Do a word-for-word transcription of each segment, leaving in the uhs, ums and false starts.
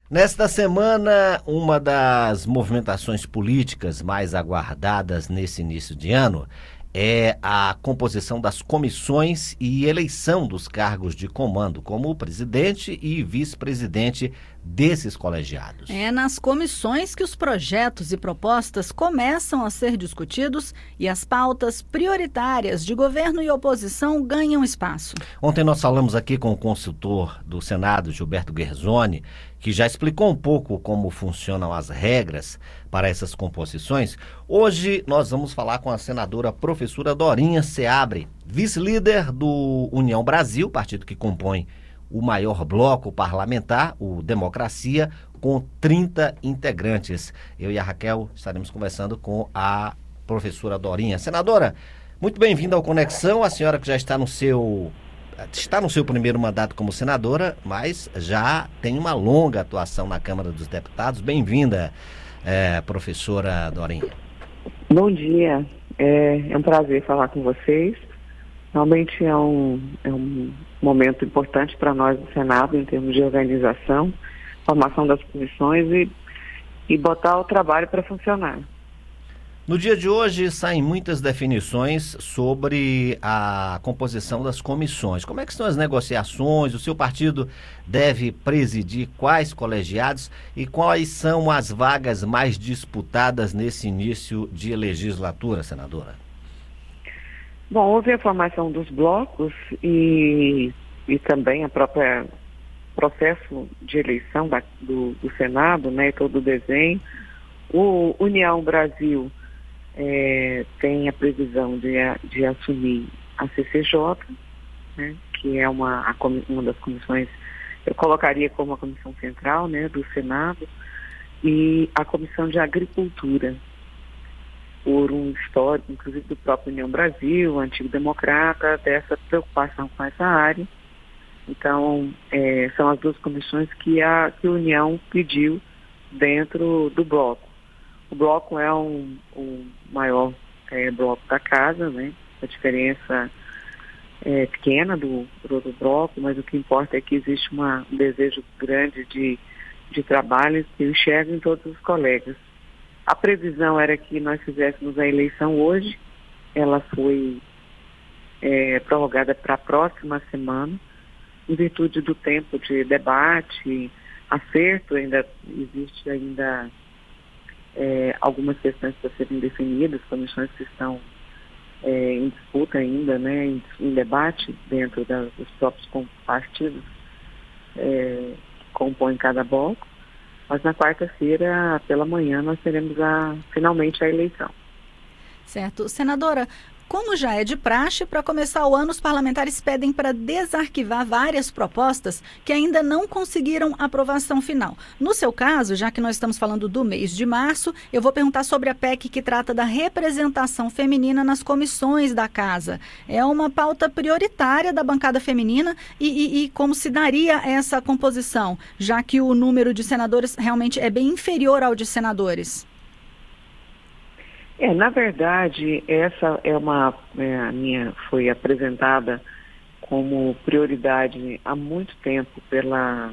Nesta semana, uma das movimentações políticas mais aguardadas nesse início de ano é a composição das comissões e eleição dos cargos de comando, como presidente e vice-presidente desses colegiados. É nas comissões que os projetos e propostas começam a ser discutidos e as pautas prioritárias de governo e oposição ganham espaço. Ontem nós falamos aqui com o consultor do Senado, Gilberto Guerzoni, que já explicou um pouco como funcionam as regras para essas composições. Hoje nós vamos falar com a senadora professora Dorinha Seabre, vice-líder do União Brasil, partido que compõe o maior bloco parlamentar, o Democracia, com trinta integrantes. Eu e a Raquel estaremos conversando com a professora Dorinha. Senadora, muito bem-vinda ao Conexão, a senhora que já está no seu... Está no seu primeiro mandato como senadora, mas já tem uma longa atuação na Câmara dos Deputados. Bem-vinda, é, professora Dorinha. Bom dia, é, é um prazer falar com vocês. Realmente é um, é um momento importante para nós do Senado em termos de organização, formação das comissões e, e botar o trabalho para funcionar. No dia de hoje saem muitas definições sobre a composição das comissões. Como é que estão as negociações? O seu partido deve presidir quais colegiados e quais são as vagas mais disputadas nesse início de legislatura, senadora? Bom, houve a formação dos blocos e, e também a própria processo de eleição da, do, do Senado, né, todo o desenho. O União Brasil É, tem a previsão de, de assumir a C C J, né, que é uma, a, uma das comissões, eu colocaria como a comissão central, né, do Senado, e a comissão de Agricultura, por um histórico, inclusive do próprio União Brasil, antigo democrata, dessa preocupação com essa área. Então, é, são as duas comissões que a, que a União pediu dentro do bloco. O bloco é um, um maior é, bloco da casa, né? A diferença é pequena do, do, do bloco, mas o que importa é que existe uma, um desejo grande de, de trabalho que eu enxergo em todos os colegas. A previsão era que nós fizéssemos a eleição hoje, ela foi é, prorrogada para a próxima semana, em virtude do tempo de debate, acerto, ainda existe ainda... É, algumas questões para serem definidas, comissões que estão é, em disputa ainda, né, em, em debate dentro da, dos próprios partidos é, que compõem cada bloco, mas na quarta-feira, pela manhã, nós teremos a, finalmente a eleição. Certo. Senadora, como já é de praxe, para começar o ano, os parlamentares pedem para desarquivar várias propostas que ainda não conseguiram aprovação final. No seu caso, já que nós estamos falando do mês de março, eu vou perguntar sobre a P E C que trata da representação feminina nas comissões da Casa. É uma pauta prioritária da bancada feminina e, e, e como se daria essa composição, já que o número de senadores realmente é bem inferior ao de senadores? É, na verdade, essa é uma, é, a minha, foi apresentada como prioridade há muito tempo pela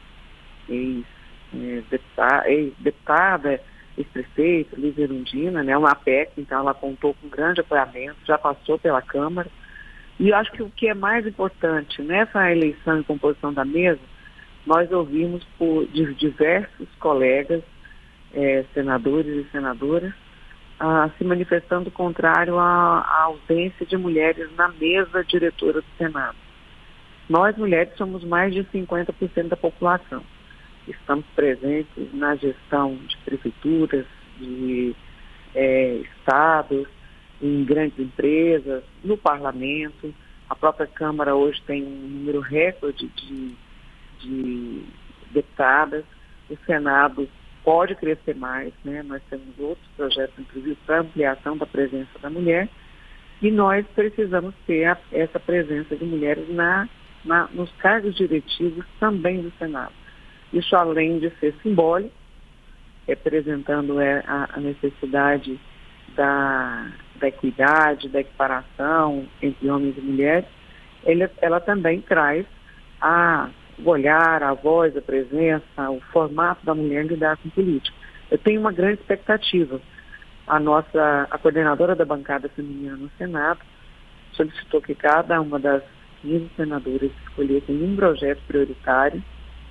ex-deputada, ex-deputada, ex-prefeita, Liz Erundina, né, uma P E C, então ela contou com grande apoiamento, já passou pela Câmara, e eu acho que o que é mais importante nessa eleição e composição da mesa, nós ouvimos por, de diversos colegas, é, senadores e senadoras, Ah, se manifestando contrário à, à ausência de mulheres na mesa diretora do Senado. Nós, mulheres, somos mais de cinquenta por cento da população. Estamos presentes na gestão de prefeituras, de é, estados, em grandes empresas, no parlamento. A própria Câmara hoje tem um número recorde de, de deputadas. O Senado pode crescer mais, né? Nós temos outros projetos, inclusive, para ampliação da presença da mulher, e nós precisamos ter a, essa presença de mulheres na, na, nos cargos diretivos também do Senado. Isso, além de ser simbólico, representando é, a, a necessidade da, da equidade, da equiparação entre homens e mulheres, ele, ela também traz a o olhar, a voz, a presença, o formato da mulher lidar com política. Eu tenho uma grande expectativa. A nossa, a coordenadora da bancada feminina no Senado solicitou que cada uma das quinze senadoras escolhessem um projeto prioritário,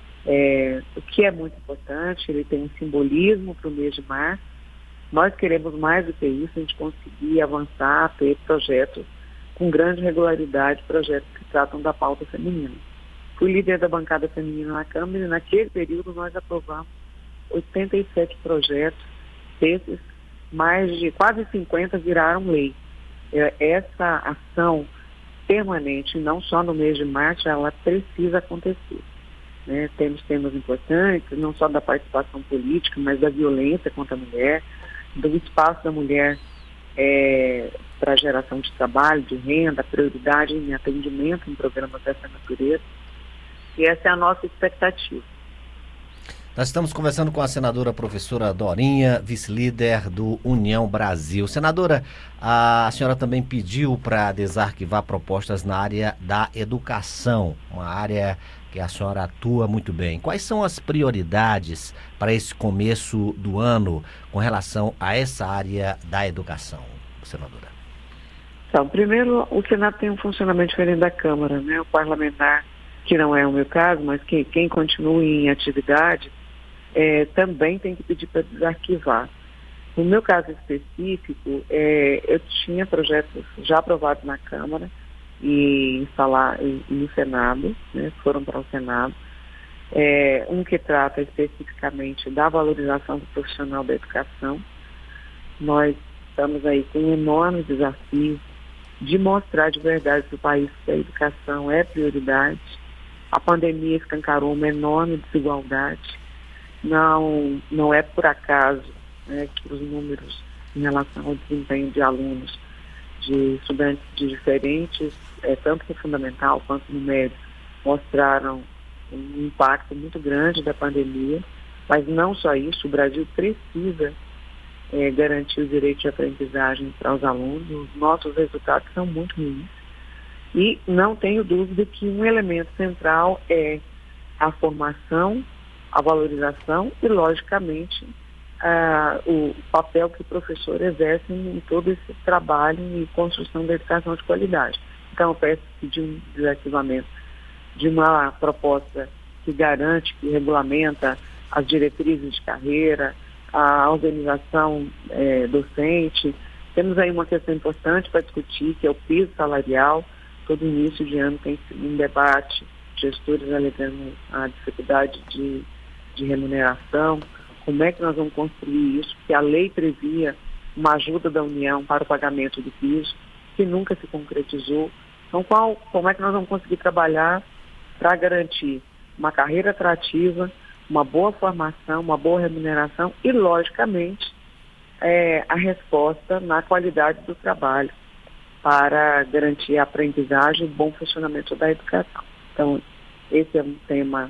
é, o que é muito importante. Ele tem um simbolismo para o mês de março. Nós queremos mais do que isso, a gente conseguir avançar, ter projetos com grande regularidade, projetos que tratam da pauta feminina. Fui líder da bancada feminina na Câmara e naquele período nós aprovamos oitenta e sete projetos, desses mais de quase cinquenta viraram lei. Essa ação permanente, não só no mês de março, ela precisa acontecer. Né? Temos temas importantes, não só da participação política, mas da violência contra a mulher, do espaço da mulher é, para geração de trabalho, de renda, prioridade em atendimento em programas dessa natureza. E essa é a nossa expectativa. Nós estamos conversando com a senadora professora Dorinha, vice-líder do União Brasil. Senadora, a senhora também pediu para desarquivar propostas na área da educação, uma área que a senhora atua muito bem. Quais são as prioridades para esse começo do ano com relação a essa área da educação, senadora? Então, primeiro, o Senado tem um funcionamento diferente da Câmara, né? O parlamentar, que não é o meu caso, mas que, quem continua em atividade, É, também tem que pedir para desarquivar. No meu caso específico, é, eu tinha projetos já aprovados na Câmara e, instalar, e, e no Senado, né, foram para o Senado. É, um que trata especificamente da valorização do profissional da educação. Nós estamos aí com um enorme desafio de mostrar de verdade para o país que a educação é prioridade. A pandemia escancarou uma enorme desigualdade. Não, não é por acaso, né, que os números em relação ao desempenho de alunos, de estudantes de diferentes, é, tanto no fundamental quanto no médio, mostraram um impacto muito grande da pandemia. Mas não só isso, o Brasil precisa é, garantir o direito de aprendizagem para os alunos. Os nossos resultados são muito ruins. E não tenho dúvida que um elemento central é a formação, a valorização e, logicamente, uh, o papel que o professor exerce em todo esse trabalho e construção da educação de qualidade. Então, eu peço de um desarquivamento de uma proposta que garante, que regulamenta as diretrizes de carreira, a organização eh, docente. Temos aí uma questão importante para discutir, que é o piso salarial. Todo início de ano tem um debate, gestores alegando a dificuldade de de remuneração, como é que nós vamos construir isso, porque a lei previa uma ajuda da União para o pagamento do piso, que nunca se concretizou. Então, qual, como é que nós vamos conseguir trabalhar para garantir uma carreira atrativa, uma boa formação, uma boa remuneração e, logicamente, é, a resposta na qualidade do trabalho para garantir a aprendizagem e o bom funcionamento da educação. Então, esse é um tema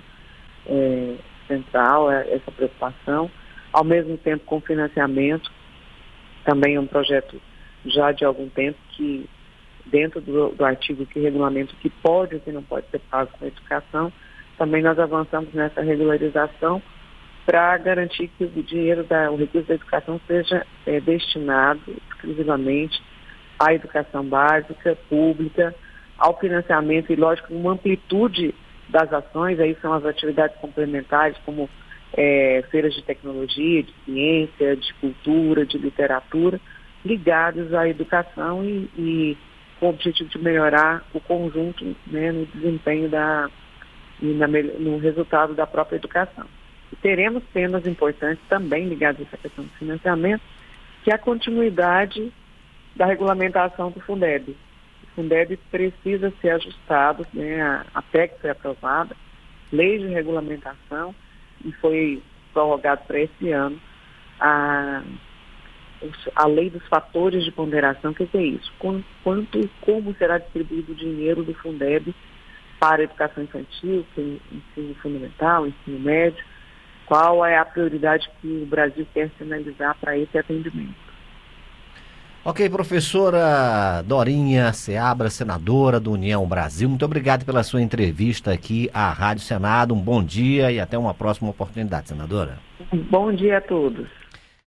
é, central, essa preocupação, ao mesmo tempo com financiamento, também é um projeto já de algum tempo que, dentro do, do artigo que regulamenta o que pode e o que não pode ser pago com a educação, também nós avançamos nessa regularização para garantir que o dinheiro, da, o recurso da educação seja é, destinado exclusivamente à educação básica, pública, ao financiamento e, lógico, uma amplitude das ações. Aí são as atividades complementares, como é, feiras de tecnologia, de ciência, de cultura, de literatura, ligados à educação e, e com o objetivo de melhorar o conjunto, né, no desempenho da, e na, no resultado da própria educação. E teremos temas importantes também ligados a essa questão do financiamento, que é a continuidade da regulamentação do Fundeb. O Fundeb precisa ser ajustado, né? A, a P E C foi aprovada, lei de regulamentação, e foi prorrogado para esse ano a, a lei dos fatores de ponderação. O que, que é isso? Quanto e como será distribuído o dinheiro do Fundeb para a educação infantil, ensino fundamental, ensino médio, qual é a prioridade que o Brasil quer sinalizar para esse atendimento. Ok, professora Dorinha Seabra, senadora do União Brasil, muito obrigado pela sua entrevista aqui à Rádio Senado. Um bom dia e até uma próxima oportunidade, senadora. Bom dia a todos.